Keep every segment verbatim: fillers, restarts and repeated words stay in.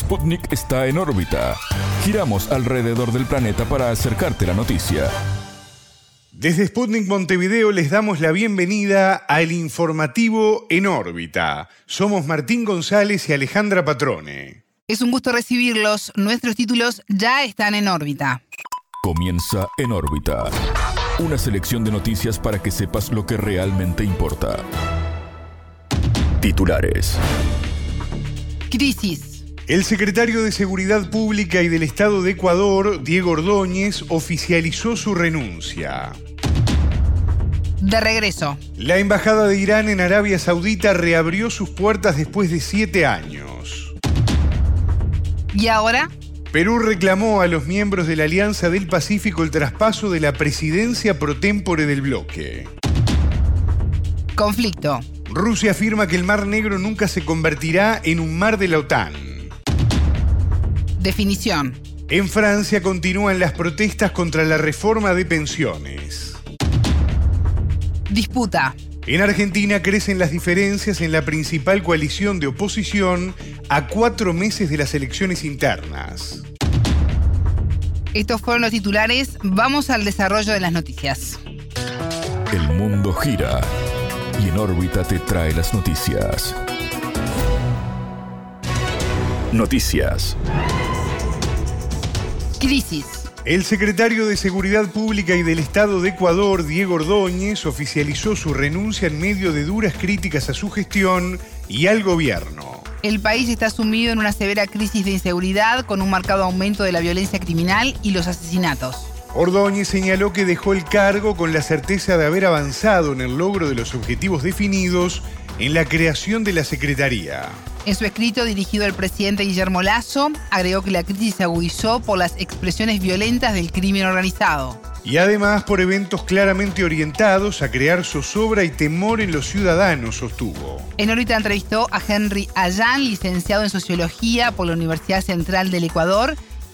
Sputnik está en órbita. Giramos alrededor del planeta para acercarte la noticia. Desde Sputnik Montevideo les damos la bienvenida al informativo En órbita. Somos Martín González y Alejandra Patrone. Es un gusto recibirlos. Nuestros títulos ya están en órbita. Comienza En órbita. Una selección de noticias para que sepas lo que realmente importa. Titulares. Crisis. El secretario de Seguridad Pública y del Estado de Ecuador, Diego Ordóñez, oficializó su renuncia. De regreso. La Embajada de Irán en Arabia Saudita reabrió sus puertas después de siete años. ¿Y ahora? Perú reclamó a los miembros de la Alianza del Pacífico el traspaso de la presidencia pro tempore del bloque. Conflicto. Rusia afirma que el Mar Negro nunca se convertirá en un mar de la OTAN. Definición. En Francia continúan las protestas contra la reforma de pensiones. Disputa. En Argentina crecen las diferencias en la principal coalición de oposición a cuatro meses de las elecciones internas. Estos fueron los titulares. Vamos al desarrollo de las noticias. El mundo gira y En órbita te trae las noticias. Noticias. Crisis. El secretario de Seguridad Pública y del Estado de Ecuador, Diego Ordóñez, oficializó su renuncia en medio de duras críticas a su gestión y al gobierno. El país está sumido en una severa crisis de inseguridad con un marcado aumento de la violencia criminal y los asesinatos. Ordóñez señaló que dejó el cargo con la certeza de haber avanzado en el logro de los objetivos definidos en la creación de la Secretaría. En su escrito dirigido al presidente Guillermo Lasso, agregó que la crisis se agudizó por las expresiones violentas del crimen organizado. Y además por eventos claramente orientados a crear zozobra y temor en los ciudadanos, sostuvo. En órbita entrevistó a Henry Allan, licenciado en Sociología por la Universidad Central del Ecuador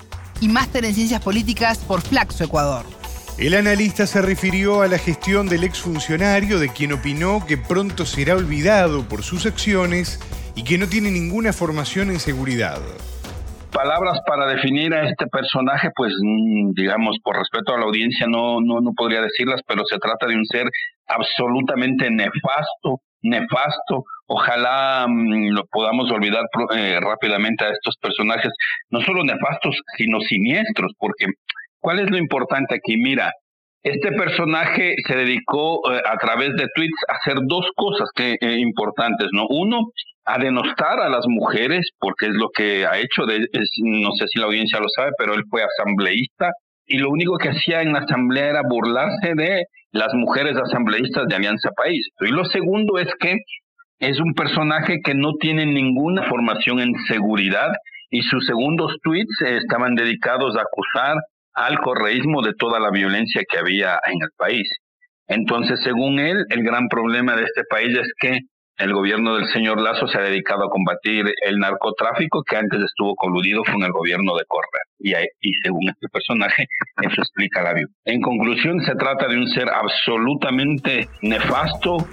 y máster en Ciencias Políticas por Flaxo, Ecuador. El analista se refirió a la gestión del exfuncionario, de quien opinó que pronto será olvidado por sus acciones y que no tiene ninguna formación en seguridad. Palabras para definir a este personaje, pues digamos, por respeto a la audiencia no, no, no podría decirlas, pero se trata de un ser absolutamente nefasto, nefasto. Ojalá mmm, lo podamos olvidar eh, rápidamente a estos personajes, no solo nefastos, sino siniestros, porque ¿cuál es lo importante aquí? Mira, este personaje se dedicó eh, a través de tweets a hacer dos cosas que eh, importantes, ¿no? Uno, a denostar a las mujeres, porque es lo que ha hecho, de, es, no sé si la audiencia lo sabe, pero él fue asambleísta, y lo único que hacía en la asamblea era burlarse de las mujeres asambleístas de Alianza País. Y lo segundo es que es un personaje que no tiene ninguna formación en seguridad, y sus segundos tweets eh, estaban dedicados a acusar al correísmo de toda la violencia que había en el país. Entonces, según él, el gran problema de este país es que el gobierno del señor Lasso se ha dedicado a combatir el narcotráfico que antes estuvo coludido con el gobierno de Correa. Y, y según este personaje, eso explica la violencia. En conclusión, se trata de un ser absolutamente nefasto.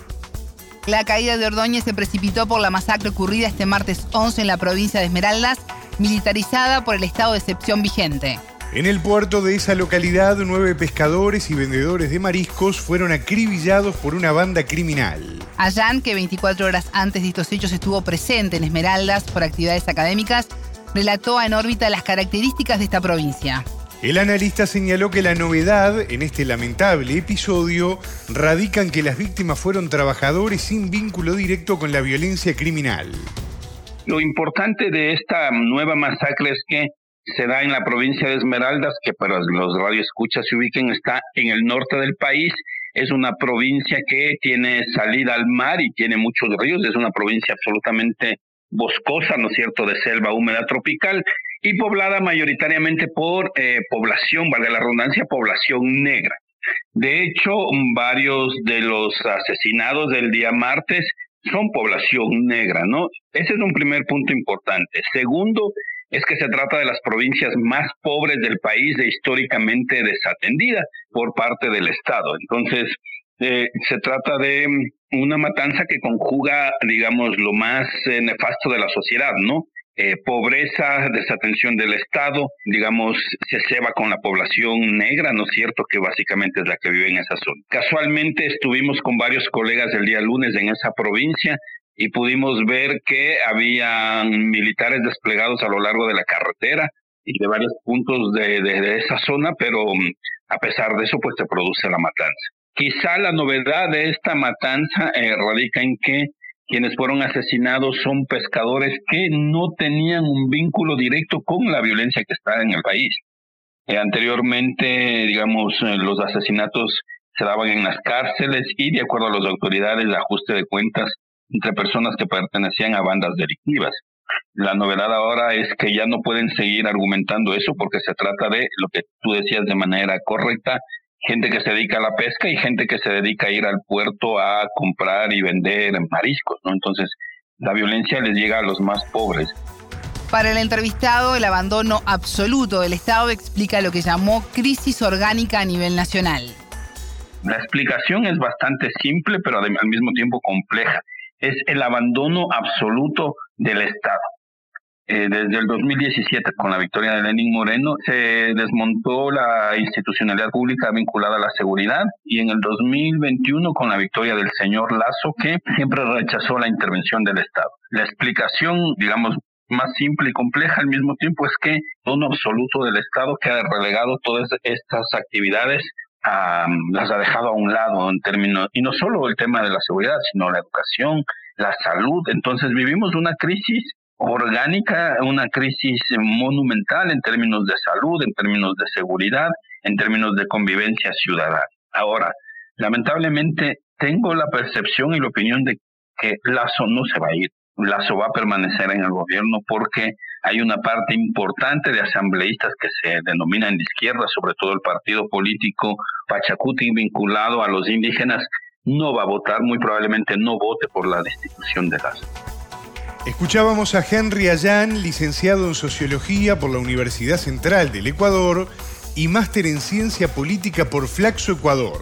La caída de Ordóñez se precipitó por la masacre ocurrida este martes once en la provincia de Esmeraldas, militarizada por el estado de excepción vigente. En el puerto de esa localidad, nueve pescadores y vendedores de mariscos fueron acribillados por una banda criminal. Allan, que veinticuatro horas antes de estos hechos estuvo presente en Esmeraldas por actividades académicas, relató a En órbita las características de esta provincia. El analista señaló que la novedad en este lamentable episodio radica en que las víctimas fueron trabajadores sin vínculo directo con la violencia criminal. Lo importante de esta nueva masacre es que se da en la provincia de Esmeraldas, que para los radioescuchas se ubiquen, está en el norte del país. Es una provincia que tiene salida al mar y tiene muchos ríos. Es una provincia absolutamente boscosa, ¿no es cierto?, de selva húmeda tropical y poblada mayoritariamente por eh, población, valga la redundancia, población negra. De hecho, varios de los asesinados del día martes son población negra, ¿no? Ese es un primer punto importante. Segundo, es que se trata de las provincias más pobres del país e históricamente desatendidas por parte del Estado. Entonces, eh, se trata de una matanza que conjuga, digamos, lo más eh, nefasto de la sociedad, ¿no? eh, pobreza, desatención del Estado, digamos, se ceba con la población negra, ¿no es cierto?, que básicamente es la que vive en esa zona. Casualmente estuvimos con varios colegas el día lunes en esa provincia y pudimos ver que había militares desplegados a lo largo de la carretera y de varios puntos de, de, de esa zona, pero a pesar de eso, pues se produce la matanza. Quizá la novedad de esta matanza eh, radica en que quienes fueron asesinados son pescadores que no tenían un vínculo directo con la violencia que está en el país. Eh, anteriormente, digamos, eh, los asesinatos se daban en las cárceles y, de acuerdo a las autoridades, el ajuste de cuentas entre personas que pertenecían a bandas delictivas. La novedad ahora es que ya no pueden seguir argumentando eso porque se trata de lo que tú decías de manera correcta, gente que se dedica a la pesca y gente que se dedica a ir al puerto a comprar y vender mariscos, ¿no? Entonces, la violencia les llega a los más pobres. Para el entrevistado, el abandono absoluto del Estado explica lo que llamó crisis orgánica a nivel nacional. La explicación es bastante simple, pero al mismo tiempo compleja. Es el abandono absoluto del Estado. Eh, desde el dos mil diecisiete, con la victoria de Lenín Moreno, se desmontó la institucionalidad pública vinculada a la seguridad y en el dos mil veintiuno, con la victoria del señor Lasso, que siempre rechazó la intervención del Estado. La explicación, digamos, más simple y compleja al mismo tiempo es que el abandono absoluto del Estado que ha relegado todas estas actividades, Um, las ha dejado a un lado en términos, y no solo el tema de la seguridad, sino la educación, la salud. Entonces vivimos una crisis orgánica, una crisis monumental en términos de salud, en términos de seguridad, en términos de convivencia ciudadana. Ahora, lamentablemente tengo la percepción y la opinión de que Lasso no se va a ir. Lasso va a permanecer en el gobierno porque hay una parte importante de asambleístas que se denominan de izquierda, sobre todo el partido político Pachacuti vinculado a los indígenas, no va a votar, muy probablemente no vote por la destitución de Lasso. Escuchábamos a Henry Ayán, licenciado en Sociología por la Universidad Central del Ecuador y máster en Ciencia Política por Flaxo Ecuador.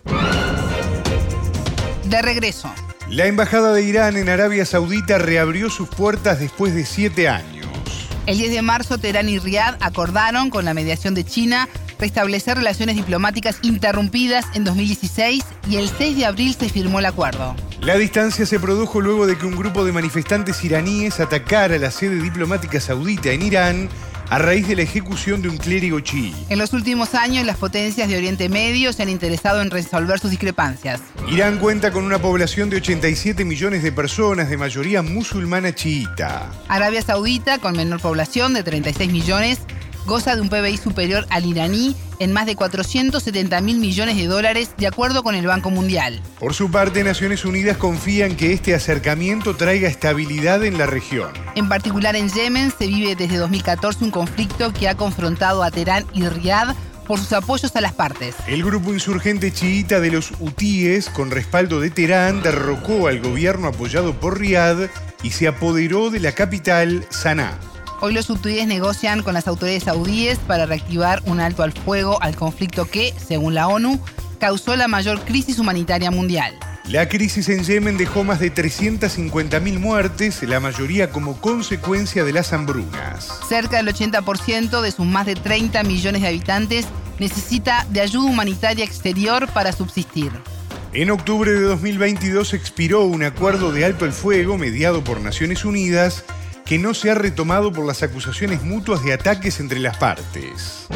De regreso. La Embajada de Irán en Arabia Saudita reabrió sus puertas después de siete años. El diez de marzo, Teherán y Riad acordaron, con la mediación de China, restablecer relaciones diplomáticas interrumpidas en dos mil dieciséis y el seis de abril se firmó el acuerdo. La distancia se produjo luego de que un grupo de manifestantes iraníes atacara la sede diplomática saudita en Irán a raíz de la ejecución de un clérigo chií. En los últimos años, las potencias de Oriente Medio se han interesado en resolver sus discrepancias. Irán cuenta con una población de ochenta y siete millones de personas, de mayoría musulmana chiita. Arabia Saudita, con menor población de treinta y seis millones, goza de un P B I superior al iraní en más de cuatrocientos setenta mil millones de dólares, de acuerdo con el Banco Mundial. Por su parte, Naciones Unidas confía en que este acercamiento traiga estabilidad en la región. En particular en Yemen se vive desde dos mil catorce un conflicto que ha confrontado a Teherán y Riad por sus apoyos a las partes. El grupo insurgente chiita de los hutíes, con respaldo de Teherán, derrocó al gobierno apoyado por Riad y se apoderó de la capital, Saná. Hoy los hutíes negocian con las autoridades saudíes para reactivar un alto al fuego al conflicto que, según la ONU, causó la mayor crisis humanitaria mundial. La crisis en Yemen dejó más de trescientas cincuenta mil muertes, la mayoría como consecuencia de las hambrunas. Cerca del ochenta por ciento de sus más de treinta millones de habitantes necesita de ayuda humanitaria exterior para subsistir. En octubre de dos mil veintidós expiró un acuerdo de alto el fuego mediado por Naciones Unidas que no se ha retomado por las acusaciones mutuas de ataques entre las partes.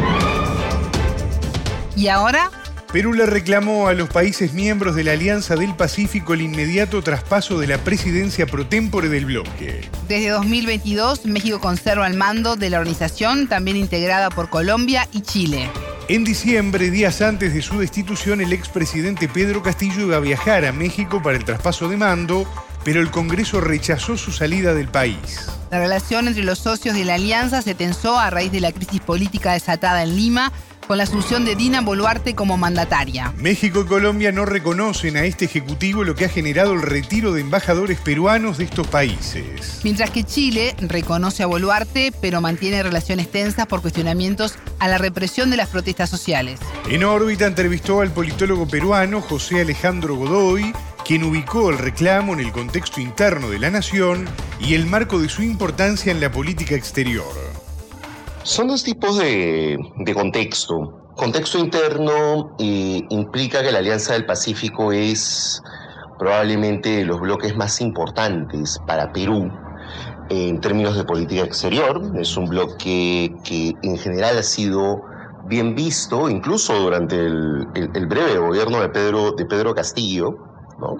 ¿Y ahora? Perú le reclamó a los países miembros de la Alianza del Pacífico el inmediato traspaso de la presidencia pro tempore del bloque. Desde dos mil veintidós, México conserva el mando de la organización, también integrada por Colombia y Chile. En diciembre, días antes de su destitución, el expresidente Pedro Castillo iba a viajar a México para el traspaso de mando, pero el Congreso rechazó su salida del país. La relación entre los socios de la alianza se tensó a raíz de la crisis política desatada en Lima, con la asunción de Dina Boluarte como mandataria. México y Colombia no reconocen a este ejecutivo, lo que ha generado el retiro de embajadores peruanos de estos países. Mientras que Chile reconoce a Boluarte, pero mantiene relaciones tensas por cuestionamientos a la represión de las protestas sociales. En órbita entrevistó al politólogo peruano José Alejandro Godoy, quien ubicó el reclamo en el contexto interno de la nación y el marco de su importancia en la política exterior. Son dos tipos de, de contexto. Contexto interno eh, implica que la Alianza del Pacífico es probablemente de los bloques más importantes para Perú en términos de política exterior. Es un bloque que en general ha sido bien visto, incluso durante el, el, el breve gobierno de Pedro, de Pedro Castillo, ¿no?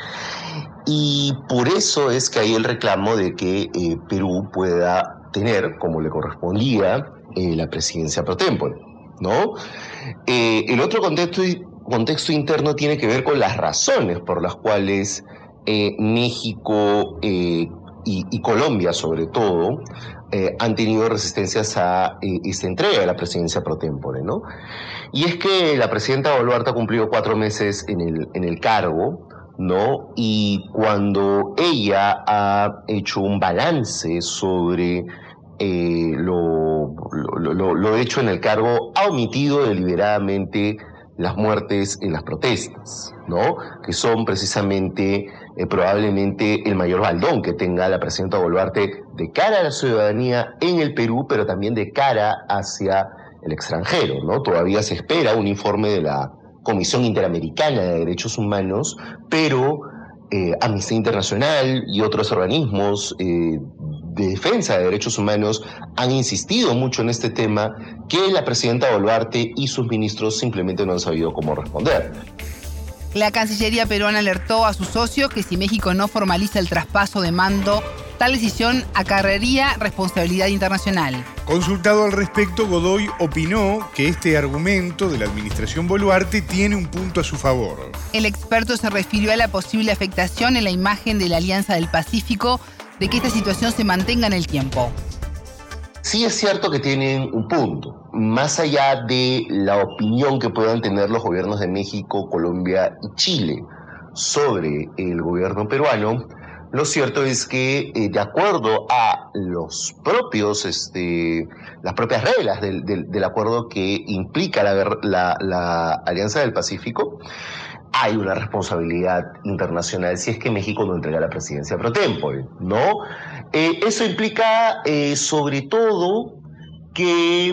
Y por eso es que hay el reclamo de que eh, Perú pueda tener, como le correspondía, eh, la presidencia pro tempore, ¿no? Eh, el otro contexto, contexto interno tiene que ver con las razones por las cuales eh, México eh, y, y Colombia, sobre todo, eh, han tenido resistencias a eh, esta entrega de la presidencia pro tempore, ¿no? Y es que la presidenta Boluarte ha cumplido cuatro meses en el, en el cargo, ¿no? Y cuando ella ha hecho un balance sobre eh, lo, lo, lo, lo hecho en el cargo, ha omitido deliberadamente las muertes en las protestas, ¿no? Que son precisamente eh, probablemente el mayor baldón que tenga la presidenta Boluarte de cara a la ciudadanía en el Perú, pero también de cara hacia el extranjero, ¿no? Todavía se espera un informe de la Comisión Interamericana de Derechos Humanos, pero eh, Amnistía Internacional y otros organismos eh, de defensa de derechos humanos han insistido mucho en este tema, que la presidenta Boluarte y sus ministros simplemente no han sabido cómo responder. La Cancillería peruana alertó a sus socios que si México no formaliza el traspaso de mando, tal decisión acarrearía responsabilidad internacional. Consultado al respecto, Godoy opinó que este argumento de la administración Boluarte tiene un punto a su favor. El experto se refirió a la posible afectación en la imagen de la Alianza del Pacífico de que esta situación se mantenga en el tiempo. Sí es cierto que tienen un punto. Más allá de la opinión que puedan tener los gobiernos de México, Colombia y Chile sobre el gobierno peruano, lo cierto es que, eh, de acuerdo a los propios, este, las propias reglas del, del, del acuerdo que implica la, la, la Alianza del Pacífico, hay una responsabilidad internacional si es que México no entrega la presidencia pro tempore, ¿no? Eh, eso implica, eh, sobre todo, que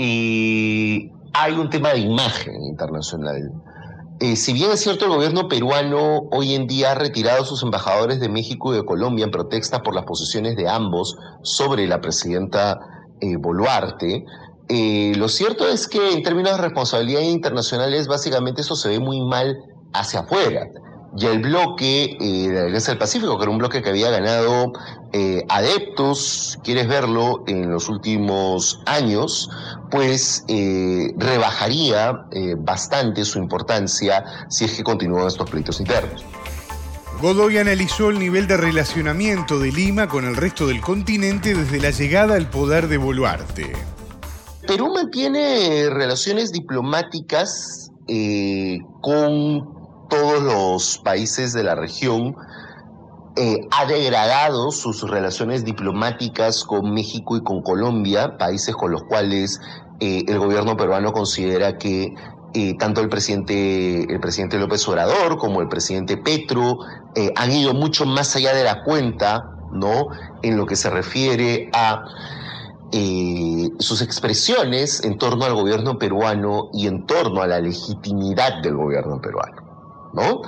eh, hay un tema de imagen internacional. Eh, si bien es cierto, el gobierno peruano hoy en día ha retirado a sus embajadores de México y de Colombia en protesta por las posiciones de ambos sobre la presidenta eh, Boluarte, eh, lo cierto es que en términos de responsabilidad internacionales, básicamente eso se ve muy mal hacia afuera. Y el bloque eh, de la Alianza del Pacífico, que era un bloque que había ganado eh, adeptos, quieres verlo, en los últimos años, pues eh, rebajaría eh, bastante su importancia si es que continúan estos pleitos internos. Godoy analizó el nivel de relacionamiento de Lima con el resto del continente desde la llegada al poder de Boluarte. Perú mantiene relaciones diplomáticas eh, con todos los países de la región, eh, ha degradado sus relaciones diplomáticas con México y con Colombia, países con los cuales eh, el gobierno peruano considera que eh, tanto el presidente, el presidente López Obrador como el presidente Petro eh, han ido mucho más allá de la cuenta, ¿no?, en lo que se refiere a eh, sus expresiones en torno al gobierno peruano y en torno a la legitimidad del gobierno peruano, ¿no?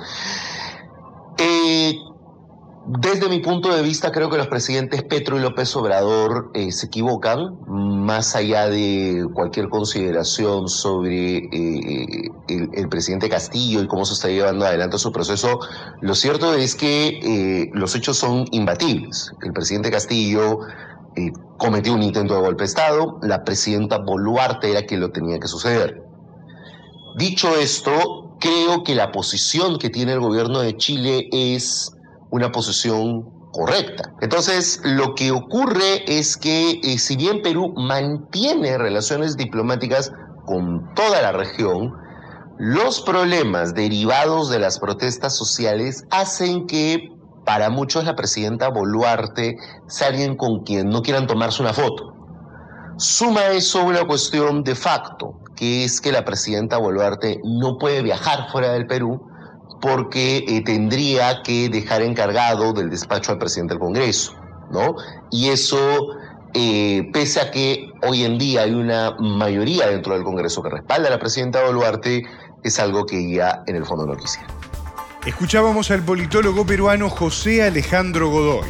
Eh, desde mi punto de vista, creo que los presidentes Petro y López Obrador eh, se equivocan, más allá de cualquier consideración sobre eh, el, el presidente Castillo y cómo se está llevando adelante su proceso. Lo cierto es que eh, los hechos son imbatibles. El presidente Castillo eh, cometió un intento de golpe de Estado, la presidenta Boluarte era quien lo tenía que suceder. Dicho esto, creo que la posición que tiene el gobierno de Chile es una posición correcta. Entonces, lo que ocurre es que, eh, si bien Perú mantiene relaciones diplomáticas con toda la región, los problemas derivados de las protestas sociales hacen que para muchos la presidenta Boluarte sea alguien con quien no quieran tomarse una foto. Suma eso una cuestión de facto, que es que la presidenta Boluarte no puede viajar fuera del Perú porque eh, tendría que dejar encargado del despacho al presidente del Congreso, ¿no? Y eso, eh, pese a que hoy en día hay una mayoría dentro del Congreso que respalda a la presidenta Boluarte, es algo que ella en el fondo no quisiera. Escuchábamos al politólogo peruano José Alejandro Godoy.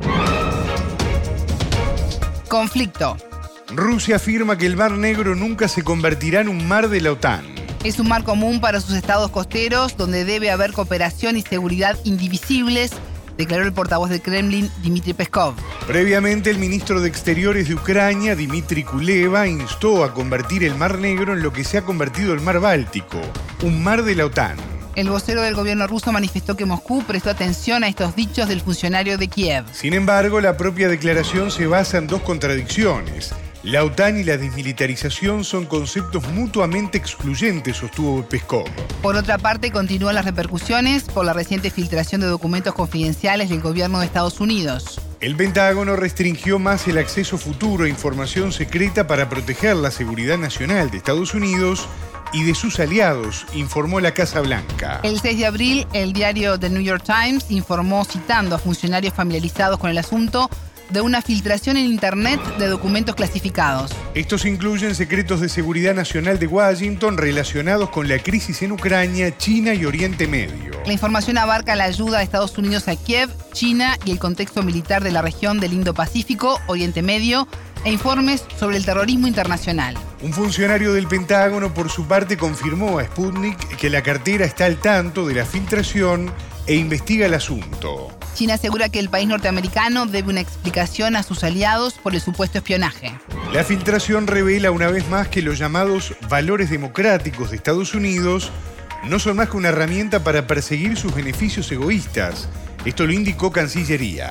Conflicto. Rusia afirma que el Mar Negro nunca se convertirá en un mar de la OTAN. Es un mar común para sus estados costeros, donde debe haber cooperación y seguridad indivisibles, declaró el portavoz del Kremlin, Dmitry Peskov. Previamente, el ministro de Exteriores de Ucrania, Dmitry Kuleba, instó a convertir el Mar Negro en lo que se ha convertido el Mar Báltico, un mar de la OTAN. El vocero del gobierno ruso manifestó que Moscú prestó atención a estos dichos del funcionario de Kiev. Sin embargo, la propia declaración se basa en dos contradicciones. La OTAN y la desmilitarización son conceptos mutuamente excluyentes, sostuvo Peskov. Por otra parte, continúan las repercusiones por la reciente filtración de documentos confidenciales del gobierno de Estados Unidos. El Pentágono restringió más el acceso futuro a información secreta para proteger la seguridad nacional de Estados Unidos y de sus aliados, informó la Casa Blanca. El seis de abril, el diario The New York Times informó, citando a funcionarios familiarizados con el asunto, de una filtración en Internet de documentos clasificados. Estos incluyen secretos de seguridad nacional de Washington relacionados con la crisis en Ucrania, China y Oriente Medio. La información abarca la ayuda de Estados Unidos a Kiev, China y el contexto militar de la región del Indo-Pacífico, Oriente Medio, e informes sobre el terrorismo internacional. Un funcionario del Pentágono, por su parte, confirmó a Sputnik que la cartera está al tanto de la filtración e investiga el asunto. China asegura que el país norteamericano debe una explicación a sus aliados por el supuesto espionaje. La filtración revela una vez más que los llamados valores democráticos de Estados Unidos no son más que una herramienta para perseguir sus beneficios egoístas. Esto lo indicó Cancillería.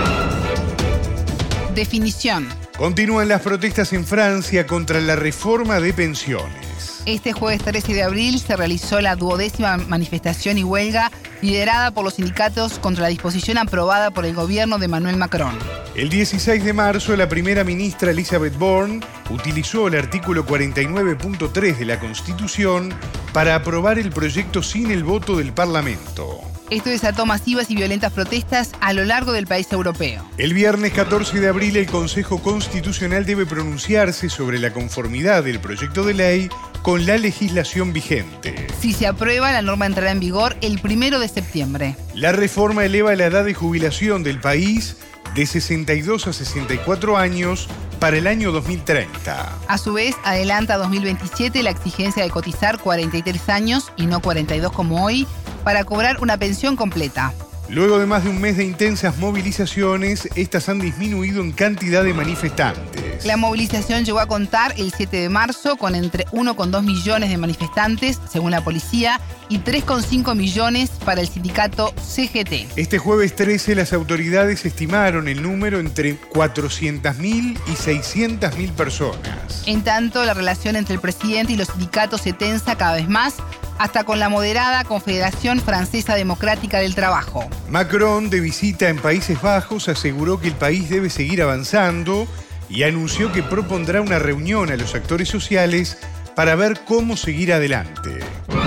Definición. Continúan las protestas en Francia contra la reforma de pensiones. Este jueves trece de abril se realizó la duodécima manifestación y huelga liderada por los sindicatos contra la disposición aprobada por el gobierno de Emmanuel Macron. El dieciséis de marzo, la primera ministra Elizabeth Borne utilizó el artículo cuarenta y nueve punto tres de la Constitución para aprobar el proyecto sin el voto del Parlamento. Esto desató masivas y violentas protestas a lo largo del país europeo. El viernes catorce de abril, el Consejo Constitucional debe pronunciarse sobre la conformidad del proyecto de ley con la legislación vigente. Si se aprueba, la norma entrará en vigor el primero de septiembre. La reforma eleva la edad de jubilación del país de sesenta y dos a sesenta y cuatro años para el año dos mil treinta. A su vez, adelanta a dos mil veintisiete la exigencia de cotizar cuarenta y tres años y no cuarenta y dos como hoy para cobrar una pensión completa. Luego de más de un mes de intensas movilizaciones, estas han disminuido en cantidad de manifestantes. La movilización llegó a contar el siete de marzo con entre uno coma dos millones de manifestantes, según la policía, y tres coma cinco millones para el sindicato C G T. Este jueves trece, las autoridades estimaron el número entre cuatrocientas mil y seiscientas mil personas. En tanto, la relación entre el presidente y los sindicatos se tensa cada vez más, hasta con la moderada Confederación Francesa Democrática del Trabajo. Macron, de visita en Países Bajos, aseguró que el país debe seguir avanzando y anunció que propondrá una reunión a los actores sociales para ver cómo seguir adelante.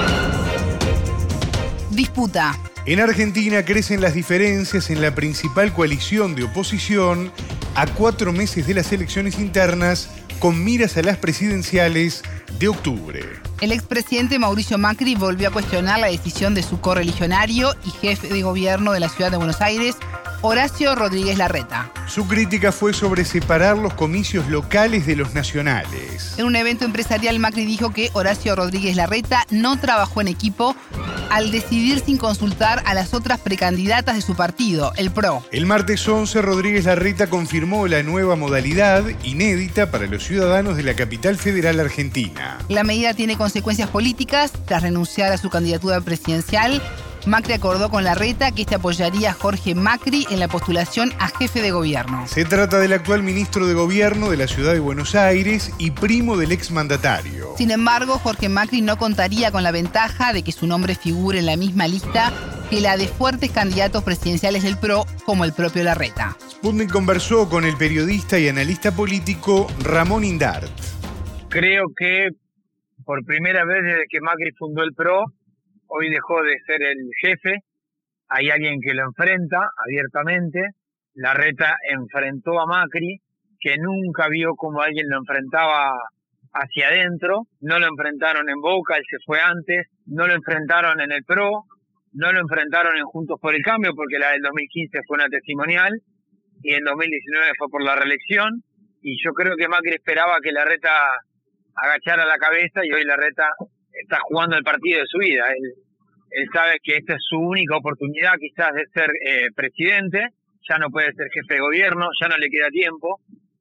Disputa. En Argentina crecen las diferencias en la principal coalición de oposición a cuatro meses de las elecciones internas con miras a las presidenciales de octubre. El expresidente Mauricio Macri volvió a cuestionar la decisión de su correligionario y jefe de gobierno de la ciudad de Buenos Aires, Horacio Rodríguez Larreta. Su crítica fue sobre separar los comicios locales de los nacionales. En un evento empresarial, Macri dijo que Horacio Rodríguez Larreta no trabajó en equipo al decidir sin consultar a las otras precandidatas de su partido, el P R O. El martes once, Rodríguez Larreta confirmó la nueva modalidad inédita para los ciudadanos de la capital federal argentina. La medida tiene consecuencias políticas. Tras renunciar a su candidatura presidencial, Macri acordó con Larreta que este apoyaría a Jorge Macri en la postulación a jefe de gobierno. Se trata del actual ministro de Gobierno de la ciudad de Buenos Aires y primo del exmandatario. Sin embargo, Jorge Macri no contaría con la ventaja de que su nombre figure en la misma lista que la de fuertes candidatos presidenciales del P R O, como el propio Larreta. Sputnik conversó con el periodista y analista político Ramón Indart. Creo que por primera vez desde que Macri fundó el P R O, hoy dejó de ser el jefe, hay alguien que lo enfrenta abiertamente. Larreta enfrentó a Macri, que nunca vio como alguien lo enfrentaba hacia adentro. No lo enfrentaron en Boca, él se fue antes, no lo enfrentaron en el P R O, no lo enfrentaron en Juntos por el Cambio, porque la del dos mil quince fue una testimonial, y en dos mil diecinueve fue por la reelección, y yo creo que Macri esperaba que Larreta agachara la cabeza, y hoy Larreta está jugando el partido de su vida. Él, él sabe que esta es su única oportunidad quizás de ser eh, presidente, ya no puede ser jefe de gobierno, ya no le queda tiempo,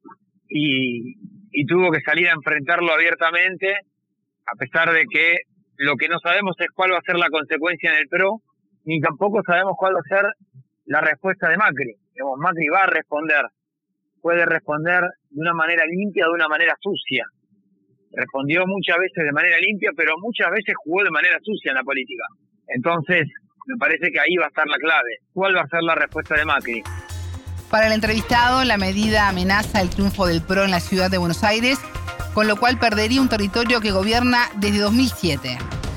y, y tuvo que salir a enfrentarlo abiertamente, a pesar de que lo que no sabemos es cuál va a ser la consecuencia en el P R O, ni tampoco sabemos cuál va a ser la respuesta de Macri. Digamos, Macri va a responder, puede responder de una manera limpia o de una manera sucia. Respondió muchas veces de manera limpia, pero muchas veces jugó de manera sucia en la política. Entonces, me parece que ahí va a estar la clave. ¿Cuál va a ser la respuesta de Macri? Para el entrevistado, la medida amenaza el triunfo del P R O en la ciudad de Buenos Aires, con lo cual perdería un territorio que gobierna desde dos mil siete.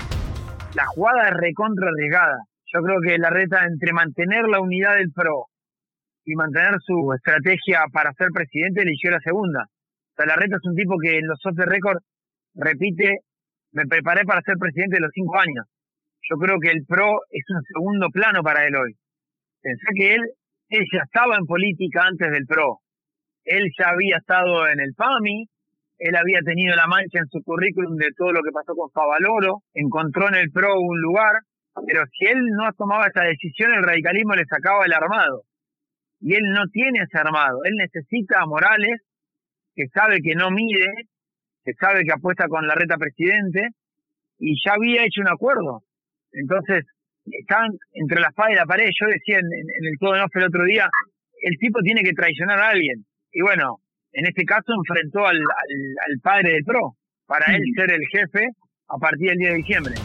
La jugada es recontra arriesgada. Yo creo que Larreta, entre mantener la unidad del P R O y mantener su estrategia para ser presidente, eligió la segunda. O sea, Larreta es un tipo que en los off the record repite, me preparé para ser presidente de los cinco años. Yo creo que el P R O es un segundo plano para él hoy. Pensé que él, él ya estaba en política antes del P R O. Él ya había estado en el P A M I, él había tenido la mancha en su currículum de todo lo que pasó con Favaloro, encontró en el P R O un lugar, pero si él no tomaba esa decisión, el radicalismo le sacaba el armado. Y él no tiene ese armado. Él necesita a Morales, que sabe que no mide, que sabe que apuesta con Larreta presidente, y ya había hecho un acuerdo. Entonces, estaban entre la espada y la pared. Yo decía en, en el todo en off el otro día, el tipo tiene que traicionar a alguien. Y bueno, en este caso enfrentó al, al, al padre del P R O, para él ser el jefe a partir del diez de diciembre.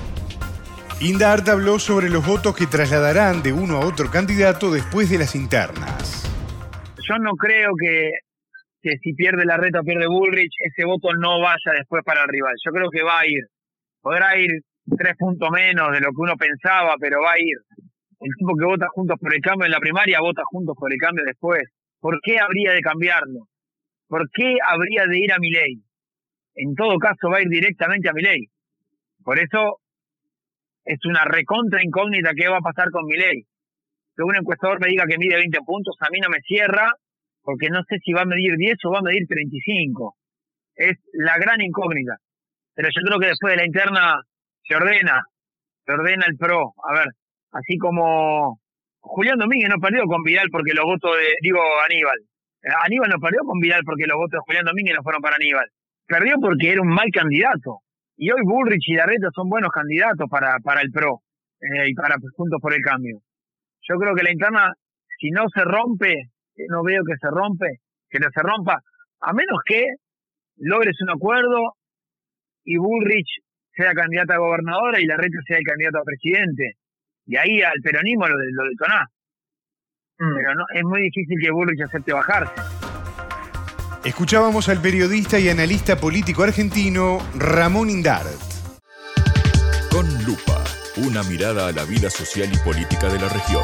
Indart habló sobre los votos que trasladarán de uno a otro candidato después de las internas. Yo no creo que, que si pierde Larreta o pierde Bullrich, ese voto no vaya después para el rival. Yo creo que va a ir. Podrá ir tres puntos menos de lo que uno pensaba, pero va a ir. El tipo que vota Juntos por el Cambio en la primaria, vota Juntos por el Cambio después. ¿Por qué habría de cambiarlo? ¿Por qué habría de ir a Milei? En todo caso va a ir directamente a Milei. Por eso es una recontra incógnita qué va a pasar con Milei. Que un encuestador me diga que mide veinte puntos, a mí no me cierra, porque no sé si va a medir diez o va a medir treinta y cinco. Es la gran incógnita. Pero yo creo que después de la interna se ordena, se ordena el P R O. A ver, así como Julián Domínguez no perdió con Vidal porque los votos de, digo, Aníbal. Aníbal no perdió con Vidal porque los votos de Julián Domínguez no fueron para Aníbal. Perdió porque era un mal candidato. Y hoy Bullrich y Larreta son buenos candidatos para, para el P R O eh, y para pues, Juntos por el Cambio. Yo creo que la interna, si no se rompe, no veo que se rompe, que no se rompa, a menos que logres un acuerdo y Bullrich sea candidata a gobernadora y Larreta sea el candidato a presidente. Y ahí al peronismo lo, lo detonás. Mm. Pero no, es muy difícil que Bullrich acepte bajarse. Escuchábamos al periodista y analista político argentino Ramón Indart. Con lupa, una mirada a la vida social y política de la región.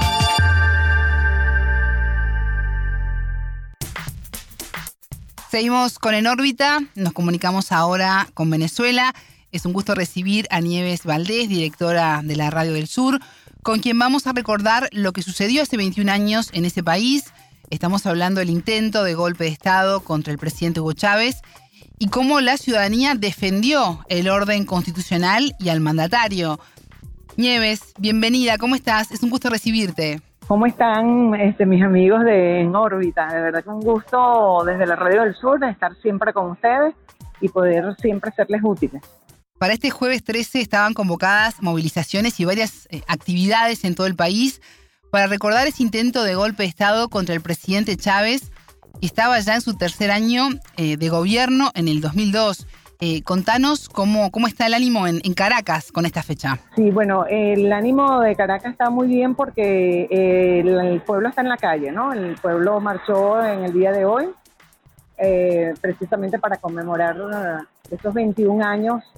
Seguimos con En órbita, nos comunicamos ahora con Venezuela. Es un gusto recibir a Nieves Valdés, directora de la Radio del Sur, con quien vamos a recordar lo que sucedió hace veintiún años en ese país. Estamos hablando del intento de golpe de Estado contra el presidente Hugo Chávez y cómo la ciudadanía defendió el orden constitucional y al mandatario. Nieves, bienvenida, ¿cómo estás? Es un gusto recibirte. ¿Cómo están este, mis amigos de En órbita? De verdad que un gusto desde la Radio del Sur de estar siempre con ustedes y poder siempre serles útiles. Para este jueves trece estaban convocadas movilizaciones y varias eh, actividades en todo el país para recordar ese intento de golpe de Estado contra el presidente Chávez, que estaba ya en su tercer año eh, de gobierno en el dos mil dos. Eh, contanos cómo, cómo está el ánimo en, en Caracas con esta fecha. Sí, bueno, el ánimo de Caracas está muy bien porque eh, el, el pueblo está en la calle, ¿no? El pueblo marchó en el día de hoy eh, precisamente para conmemorar uh, estos veintiún años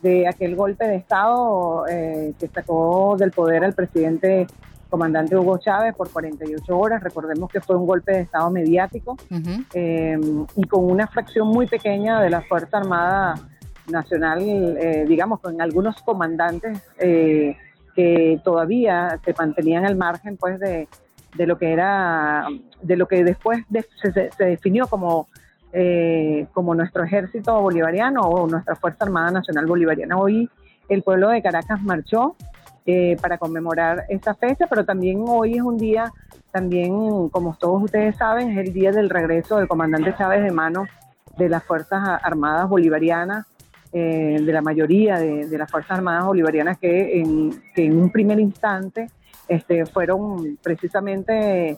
de aquel golpe de Estado eh, que sacó del poder al presidente comandante Hugo Chávez por cuarenta y ocho horas. Recordemos que fue un golpe de Estado mediático, uh-huh. eh, y con una fracción muy pequeña de la Fuerza Armada Nacional, eh, digamos, con algunos comandantes eh, que todavía se mantenían al margen, pues, de, de lo que era, de lo que después de, se, se definió como, eh, como nuestro ejército bolivariano o nuestra Fuerza Armada Nacional Bolivariana. Hoy el pueblo de Caracas marchó eh, para conmemorar esta fecha, pero también hoy es un día, también, como todos ustedes saben, es el día del regreso del comandante Chávez de manos de las Fuerzas Armadas Bolivarianas, eh, de la mayoría de, de las Fuerzas Armadas Bolivarianas que en, que en un primer instante este, fueron precisamente...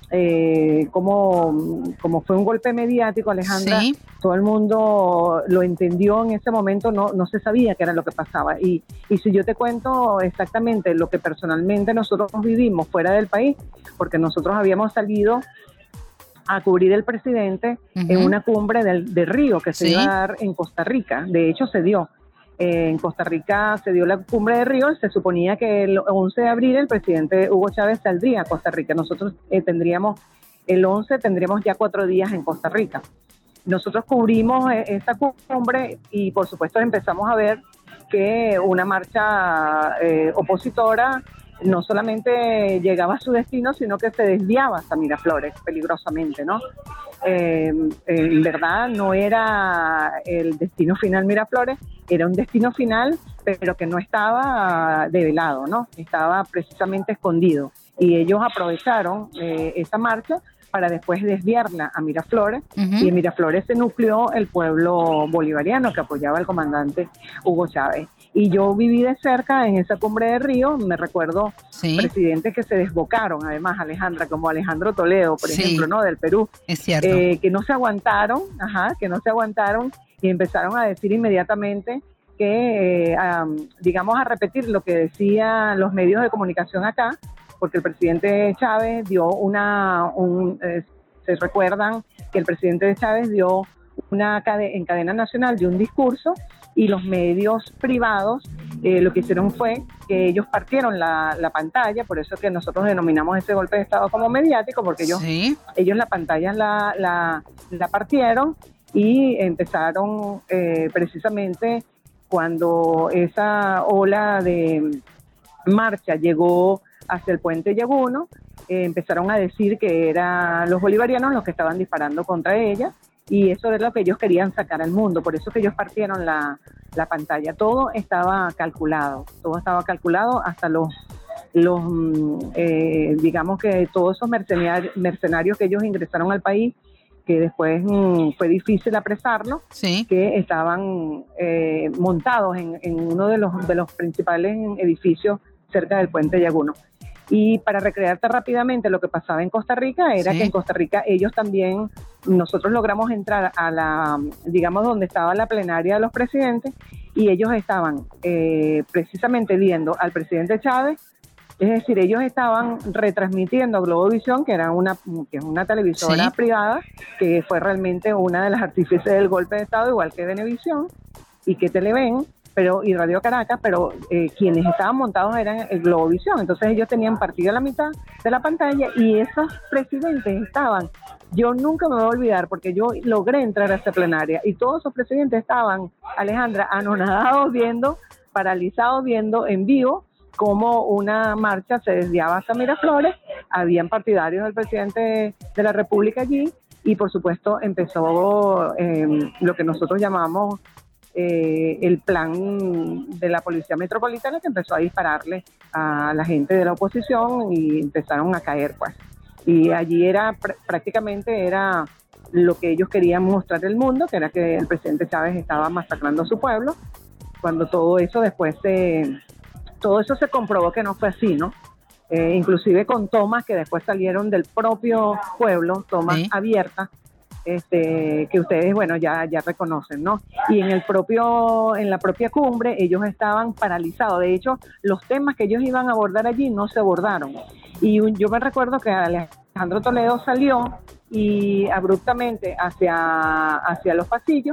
Eh, como, como fue un golpe mediático, Alejandra, sí. Todo el mundo lo entendió en ese momento, no, no se sabía qué era lo que pasaba. Y, y si yo te cuento exactamente lo que personalmente nosotros vivimos fuera del país, porque nosotros habíamos salido a cubrir el presidente uh-huh. en una cumbre del, de Río que se sí. iba a dar en Costa Rica. De hecho, se dio. Eh, en Costa Rica se dio la cumbre de Río, se suponía que el once de abril el presidente Hugo Chávez saldría a Costa Rica. Nosotros eh, tendríamos, el once tendríamos ya cuatro días en Costa Rica. Nosotros cubrimos eh, esta cumbre y por supuesto empezamos a ver que una marcha eh, opositora no solamente llegaba a su destino, sino que se desviaba hasta Miraflores peligrosamente, ¿no? Eh, en verdad no era el destino final Miraflores, era un destino final, pero que no estaba develado, ¿no? Estaba precisamente escondido. Y ellos aprovecharon eh, esa marcha para después desviarla a Miraflores, uh-huh. y en Miraflores se nucleó el pueblo bolivariano que apoyaba al comandante Hugo Chávez. Y yo viví de cerca en esa cumbre de Río, me recuerdo sí. presidentes que se desbocaron, además, Alejandra, como Alejandro Toledo, por sí. ejemplo, ¿no? Del Perú. Es cierto. Eh, que no se aguantaron, ajá, que no se aguantaron y empezaron a decir inmediatamente que, eh, um, digamos, a repetir lo que decían los medios de comunicación acá, porque el presidente Chávez dio una, un, eh, se recuerdan que el presidente Chávez dio una cade- en cadena nacional, dio un discurso, y los medios privados eh, lo que hicieron fue que ellos partieron la, la pantalla, por eso que nosotros denominamos ese golpe de Estado como mediático, porque ellos, ¿sí? ellos la pantalla la, la, la partieron y empezaron eh, precisamente cuando esa ola de marcha llegó hacia el puente Yaguno, eh, empezaron a decir que eran los bolivarianos los que estaban disparando contra ella, y eso es lo que ellos querían sacar al mundo, por eso que ellos partieron la, la pantalla. Todo estaba calculado, todo estaba calculado, hasta los, los eh, digamos que todos esos mercenarios, mercenarios que ellos ingresaron al país, que después mmm, fue difícil apresarlos, sí. que estaban eh, montados en, en uno de los, de los principales edificios cerca del puente Yaguno. Y para recrearte rápidamente lo que pasaba en Costa Rica, era sí. que en Costa Rica ellos también, nosotros logramos entrar a la, digamos, donde estaba la plenaria de los presidentes, y ellos estaban eh, precisamente viendo al presidente Chávez, es decir, ellos estaban retransmitiendo Globovisión, que era una, que es una televisora sí. privada, que fue realmente una de las artífices del golpe de Estado, igual que Venevisión y que Televen, pero y Radio Caracas, pero eh, quienes estaban montados eran el Globovisión. Entonces ellos tenían partida la mitad de la pantalla y esos presidentes estaban, yo nunca me voy a olvidar, porque yo logré entrar a esa plenaria y todos esos presidentes estaban, Alejandra, anonadados viendo, paralizados viendo en vivo cómo una marcha se desviaba hasta Miraflores, habían partidarios del presidente de la República allí, y por supuesto empezó eh, lo que nosotros llamamos Eh, el plan de la Policía Metropolitana, que empezó a dispararle a la gente de la oposición y empezaron a caer, pues. Y allí era pr- prácticamente era lo que ellos querían mostrar al mundo, que era que el presidente Chávez estaba masacrando a su pueblo, cuando todo eso después se, todo eso se comprobó que no fue así, ¿no? Eh, inclusive con tomas que después salieron del propio pueblo, tomas ¿sí? abiertas, Este, que ustedes, bueno, ya, ya reconocen, ¿no? Y en el propio, en la propia cumbre, ellos estaban paralizados. De hecho, los temas que ellos iban a abordar allí no se abordaron. Y un, yo me recuerdo que Alejandro Toledo salió y abruptamente hacia, hacia los pasillos,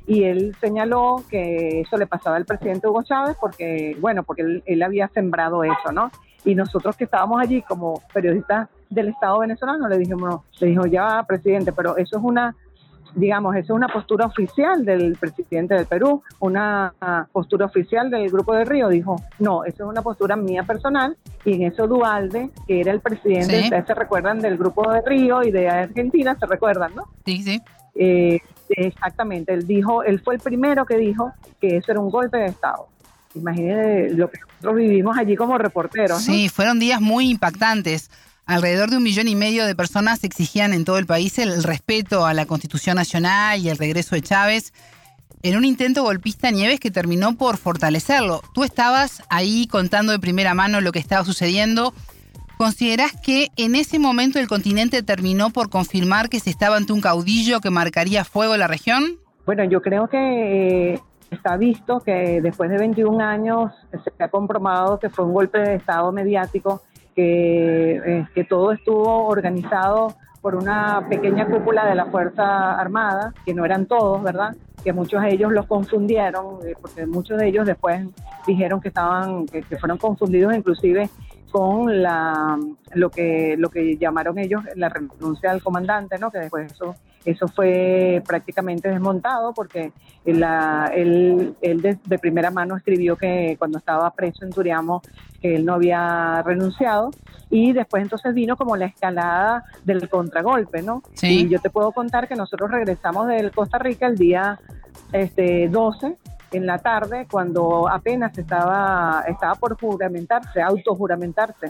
y él señaló que eso le pasaba al presidente Hugo Chávez porque, bueno, porque él, él había sembrado eso, ¿no? Y nosotros que estábamos allí como periodistas del Estado venezolano le dijimos, no, le dijo, ya va, presidente, pero eso es una, digamos, eso es una postura oficial del presidente del Perú, una postura oficial del Grupo de Río. Dijo, no, eso es una postura mía personal, y en eso Duhalde, que era el presidente, sí. ustedes se recuerdan del Grupo de Río y de Argentina, se recuerdan, ¿no? Sí, sí. Eh, exactamente, él dijo, él fue el primero que dijo que eso era un golpe de Estado. Imagínense lo que nosotros vivimos allí como reporteros, ¿no? Sí, fueron días muy impactantes. Alrededor de un millón y medio de personas exigían en todo el país el respeto a la Constitución Nacional y el regreso de Chávez en un intento golpista, Nieves, que terminó por fortalecerlo. Tú estabas ahí contando de primera mano lo que estaba sucediendo. ¿Considerás que en ese momento el continente terminó por confirmar que se estaba ante un caudillo que marcaría fuego en la región? Bueno, yo creo que... Eh... está visto que después de veintiún años se ha comprobado que fue un golpe de Estado mediático, que, eh, que todo estuvo organizado por una pequeña cúpula de la Fuerza Armada, que no eran todos, ¿verdad? Que muchos de ellos los confundieron, eh, porque muchos de ellos después dijeron que estaban, que, que fueron confundidos inclusive con la lo que lo que llamaron ellos la renuncia del comandante, ¿no? Que después eso eso fue prácticamente desmontado porque la, él, él de, de primera mano escribió que cuando estaba preso en Turiamo que él no había renunciado, y después entonces vino como la escalada del contragolpe, ¿no? Sí. Y yo te puedo contar que nosotros regresamos del Costa Rica el día este, doce en la tarde, cuando apenas estaba, estaba por juramentarse, autojuramentarse,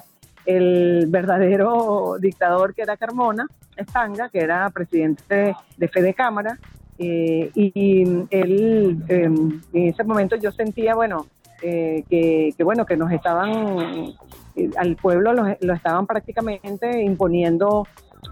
el verdadero dictador que era Carmona Estanga, que era presidente de Fede Cámara, eh, y, y él, eh, en ese momento yo sentía, bueno, eh, que, que bueno, que nos estaban, eh, al pueblo lo, lo estaban prácticamente imponiendo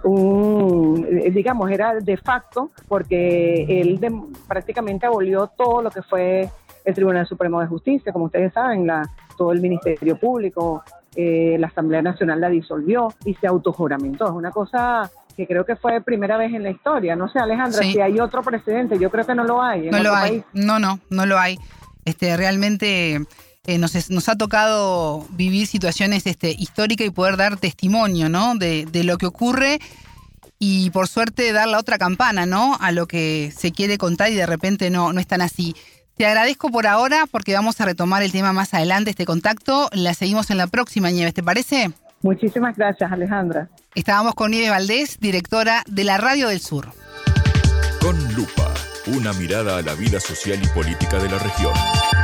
un, digamos, era de facto, porque él de, prácticamente abolió todo lo que fue el Tribunal Supremo de Justicia, como ustedes saben, la, todo el Ministerio Público, eh, la Asamblea Nacional la disolvió y se autojuramentó. Es una cosa que creo que fue primera vez en la historia. No sé, Alejandra, sí. si hay otro precedente, yo creo que no lo hay. En no otro lo hay, país. no, no, no lo hay. Este, realmente eh, nos, es, nos ha tocado vivir situaciones este, históricas y poder dar testimonio, ¿no? de, de lo que ocurre, y por suerte dar la otra campana, ¿no? A lo que se quiere contar y de repente no, no es tan así. Te agradezco por ahora porque vamos a retomar el tema más adelante, este contacto. La seguimos en la próxima, Nieves, ¿te parece? Muchísimas gracias, Alejandra. Estábamos con Nieves Valdés, directora de la Radio del Sur. Con Lupa, una mirada a la vida social y política de la región.